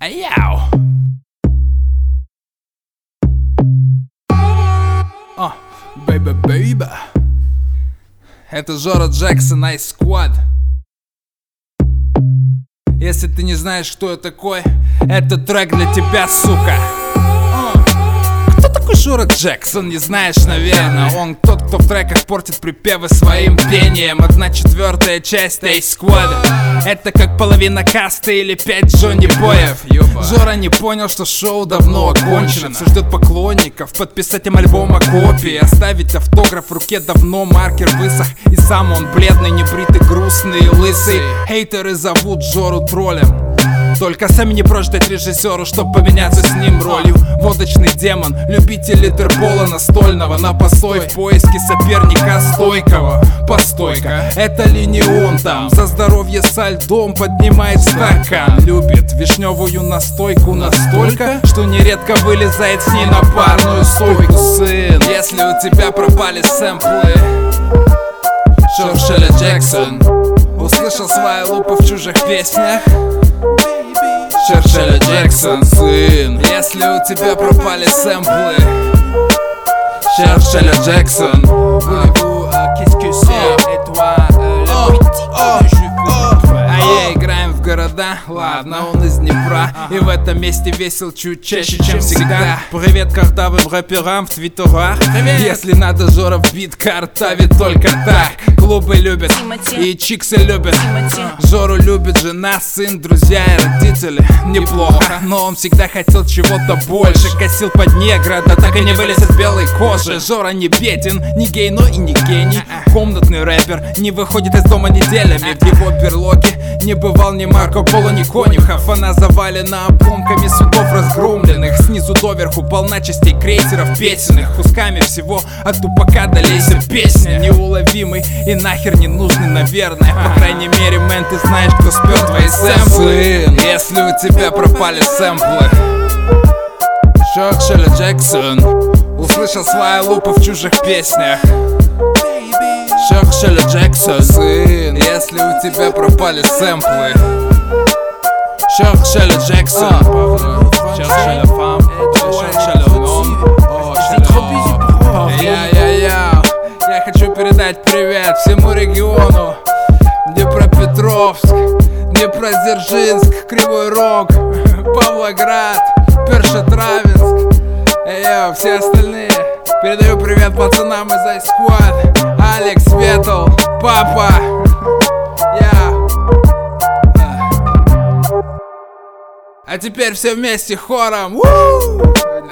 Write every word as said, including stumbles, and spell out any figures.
Аяу! О, бэйба бэйба. Это Жора Джексон, Ice Squad. Если ты не знаешь, кто я такой, это трек для тебя, сука. Кто такой Жора Джексон, не знаешь, наверное. Он тот, кто в треках портит припевы своим пением. Одна четвертая часть Ice Squad. Это как половина касты или пять Джонни Боев. Жора не понял, что шоу давно окончено. Все ждет поклонников, подписать им альбом о копии, оставить автограф в руке, давно маркер высох. И сам он бледный, небритый, грустный и лысый. Хейтеры зовут Жору троллем. Только сами не прочь дать режиссеру, чтоб поменяться с ним ролью. Водочный демон, любитель интерпола настольного, на постой в поиске соперника стойкого. Постойка, это ли не он там? За здоровье со льдом поднимает стакан. Любит вишневую настойку настолько, что нередко вылезает с ней на парную стойку. Сын, если у тебя пропали сэмплы, Жора Джексон услышал свои лупы в чужих песнях. Жора Джексон, сын, если у тебя пропали сэмплы, Жора Джексон. А я играем в города, ладно, он из Днепра. И в этом месте весел чуть чаще, чем всегда. Привет картавым рэперам в твиттерах. Если надо, Жора в бит картавит только так. Клубы любят и чиксы любят. Жору любит жена, сын, друзья и родители. Неплохо, но он всегда хотел чего-то больше. Косил под негра, да так и не вылез из белой кожи. Жора не беден, не гей, но и не гений. Комнатный рэпер, не выходит из дома неделями. В его берлоге не бывал ни Марко Поло, ни Конюхов. Она завалена обломками судов разгромленных. Снизу доверху полна частей крейсеров песенных. Кусками всего от тупака до лейся песня. Неуловимый и нахер не нужный, наверное. По крайней мере, мэн, ты знаешь, кто спер твои сэмплы. Сын, если у тебя пропали сэмплы, Жора Джексон услышал свои лупы в чужих песнях. Жора Джексон, сын, если у тебя пропали сэмплы, Жора Джексон. Я хочу передать привет всему региону: Днепропетровск, Днепродзержинск, Кривой Рог, Павлоград, Першотравенск. Эй, все остальные. Передаю привет пацанам из Ice Squad. Алекс, Ветл, Папа. Я. А теперь все вместе хором.